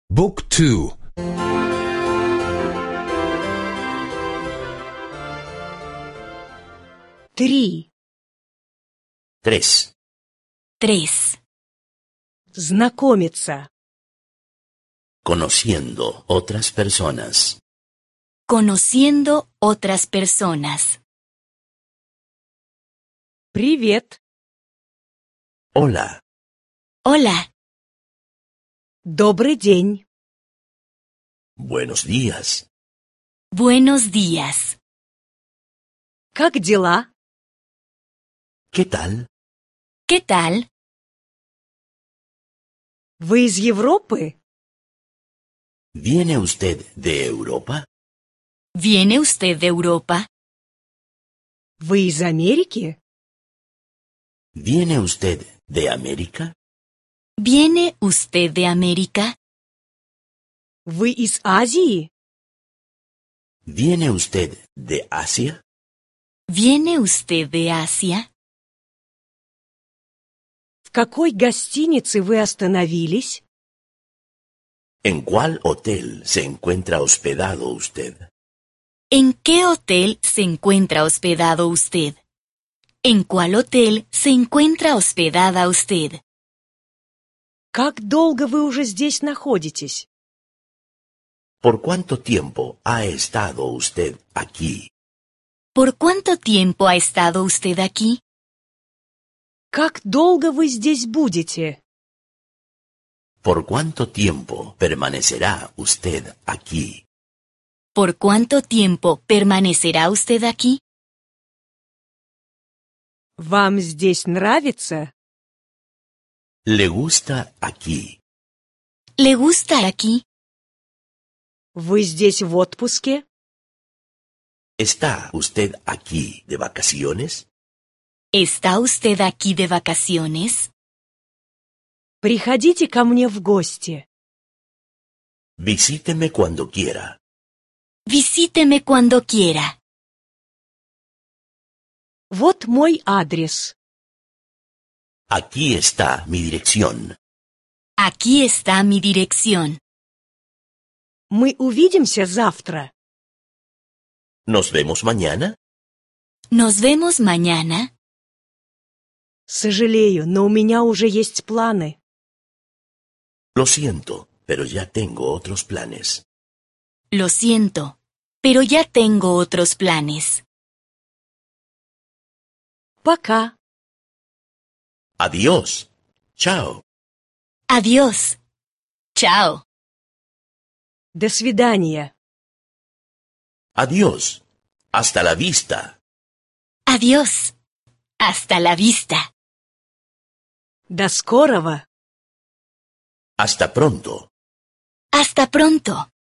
บุ๊กทู Tres. Знакомиться. Conociendo otras personas. Conociendo otras personas. Привет. Hola. Hola. Добрый день. Buenos días. Buenos días. Как дела? ¿Qué tal? ¿Qué tal? Вы из Европы? ¿Viene usted de Europa? ¿Viene usted de Europa? Вы из Америки? ¿Viene usted de América? ¿Viene usted de América? Вы из Азии? ¿Viene usted de Asia? ¿Viene usted de Asia? В какой гостинице вы остановились? ¿En cuál hotel se encuentra hospedado usted? ¿En qué hotel se encuentra hospedado usted? ¿En cuál hotel se encuentra hospedada usted? Как долго вы уже здесь находитесь? ¿Por cuánto tiempo ha estado usted aquí? ¿Por cuánto tiempo ha estado usted aquí? Как долго вы здесь будете? ¿Por cuánto tiempo permanecerá usted aquí? ¿Por cuánto tiempo permanecerá usted aquí? Вам здесь нравится? ¿Le gusta aquí? ¿Le gusta aquí? Вы здесь в отпуске? ¿Está usted aquí de vacaciones? ¿Está usted aquí de vacaciones? Приходите ко мне в гости. Visíteme cuando quiera. Visíteme cuando quiera. Вот мой адрес. Aquí está mi dirección. Aquí está mi dirección. Мы увидимся завтра. ¿Nos vemos mañana? ¿Nos vemos mañana? Сожалею, но у меня уже есть планы. Lo siento, pero ya tengo otros planes. Lo siento, pero ya tengo otros planes. Пока. Adiós. Chao. Adiós. Chao. До свидания. Adiós. Hasta la vista. Adiós. Hasta la vista. До скорого. Hasta pronto. Hasta pronto.